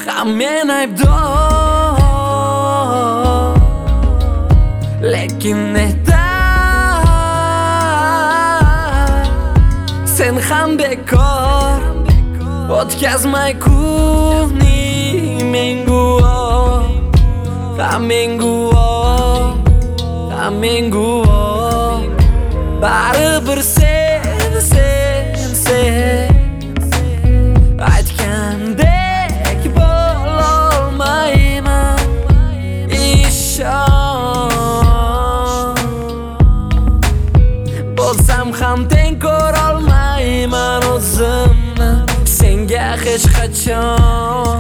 ham men aybdor, lekin nechta sen ham bekor o'tkazmay kunni men guvoh, men guvoh, men guvoh. Baribir sen aytgandek bo'lolmayman, ishon. Bo'lsam ham teng ko'rolmayman o'zimni senga hech qachon.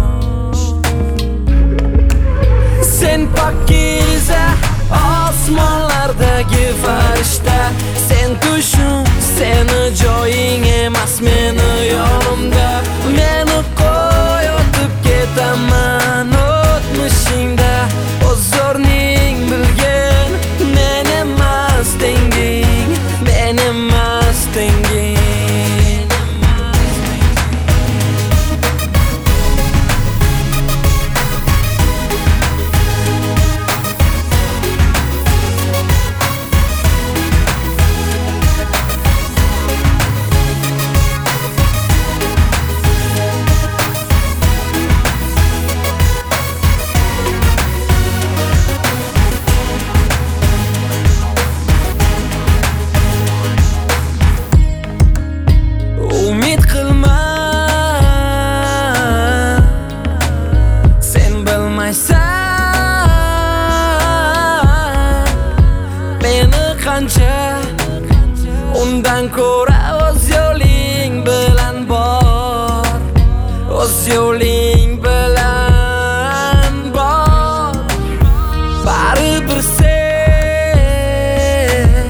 Sen pokiza osmonlardagi farishta, sen tushim, seni joying emas meni yonimda. Meni qo'yib ketaman o'tmishingda, o'z o'rning bilgin, men emas tenging, men emas tenging. Umid qilma, sen bilmaysan meni qancha. Undan ko'ra o'z yo'ling bilan bor, o'z yo'ling bilan bor. Baribir sen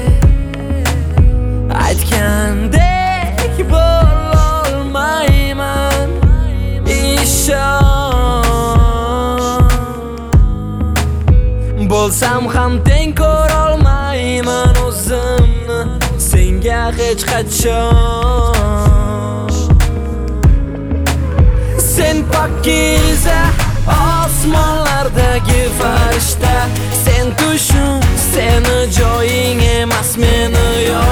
aytgandek bo'lolmayman, ishon. Bo'lsam ham teng ko'rolmayman o'zimni senga hech qachon. Sen pokiza osmonlardagi farishta, sen tushim, seni joying emas meni